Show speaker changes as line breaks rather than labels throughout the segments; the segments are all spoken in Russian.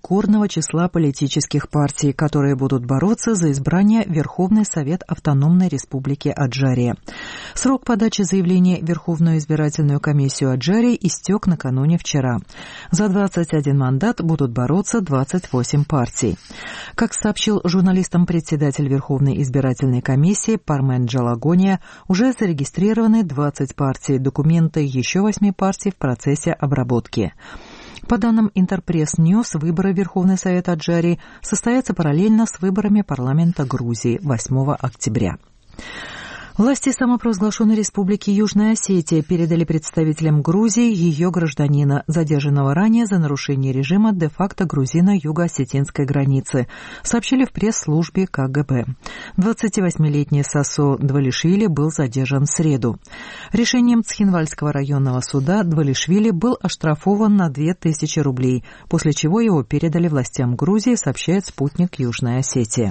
рекордного числа политических партий, которые будут бороться за избрание в Верховный Совет Автономной Республики Аджария. Срок подачи заявлений в Верховную избирательную комиссию Аджарии истек накануне вчера. За 21 мандат будут бороться 28 партий. Как сообщил журналистам председатель Верховной избирательной комиссии Пармен Джалагония, уже зарегистрированы 20 партий, документы еще 8 партий в процессе обработки. По данным Интерпресс Ньюс, выборы в Верховный Совет Аджарии состоятся параллельно с выборами парламента Грузии 8 октября. Власти самопровозглашенной республики Южная Осетия передали представителям Грузии ее гражданина, задержанного ранее за нарушение режима де-факто грузино-юго-осетинской границы, сообщили в пресс-службе КГБ. 28-летний Сасо Двалишвили был задержан в среду. Решением Цхинвальского районного суда Двалишвили был оштрафован на 2000 рублей, после чего его передали властям Грузии, сообщает спутник Южная Осетия.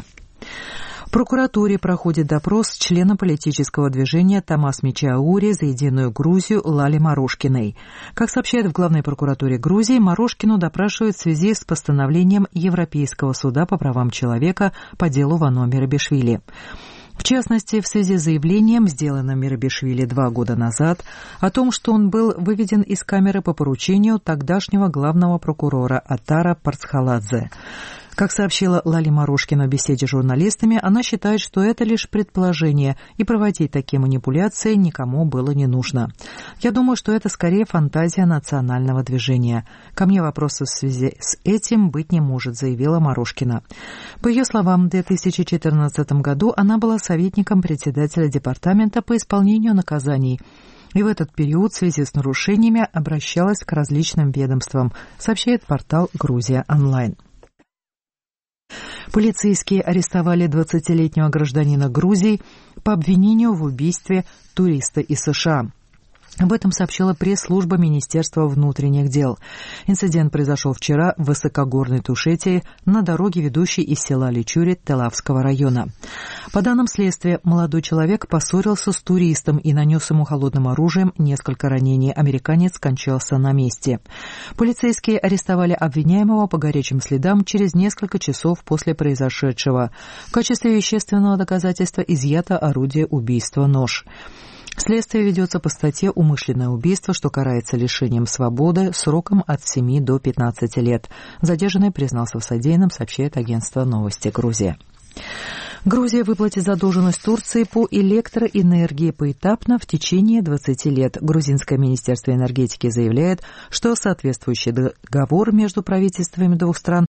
В прокуратуре проходит допрос члена политического движения Тамас Мичаури за единую Грузию Лали Морошкиной. Как сообщает в Главной прокуратуре Грузии, Морошкину допрашивают в связи с постановлением Европейского суда по правам человека по делу Вано Мерабишвили. В частности, в связи с заявлением, сделанным Мерабишвили 2 года назад, о том, что он был выведен из камеры по поручению тогдашнего главного прокурора Атара Парцхаладзе. Как сообщила Лали Морошкина в беседе с журналистами, она считает, что это лишь предположение, и проводить такие манипуляции никому было не нужно. «Я думаю, что это скорее фантазия национального движения. Ко мне вопросов в связи с этим быть не может», заявила Морошкина. По ее словам, в 2014 году она была советником председателя департамента по исполнению наказаний. И в этот период в связи с нарушениями обращалась к различным ведомствам, сообщает портал «Грузия онлайн». Полицейские арестовали 20-летнего гражданина Грузии по обвинению в убийстве туриста из США. Об этом сообщила пресс-служба Министерства внутренних дел. Инцидент произошел вчера в высокогорной Тушетии на дороге, ведущей из села Личури Телавского района. По данным следствия, молодой человек поссорился с туристом и нанес ему холодным оружием несколько ранений. Американец скончался на месте. Полицейские арестовали обвиняемого по горячим следам через несколько часов после произошедшего. В качестве вещественного доказательства изъято орудие убийства — нож. Следствие ведется по статье «Умышленное убийство», что карается лишением свободы сроком от 7 до 15 лет. Задержанный признался в содеянном, сообщает агентство «Новости Грузия». Грузия выплатит задолженность Турции по электроэнергии поэтапно в течение 20 лет. Грузинское министерство энергетики заявляет, что соответствующий договор между правительствами двух стран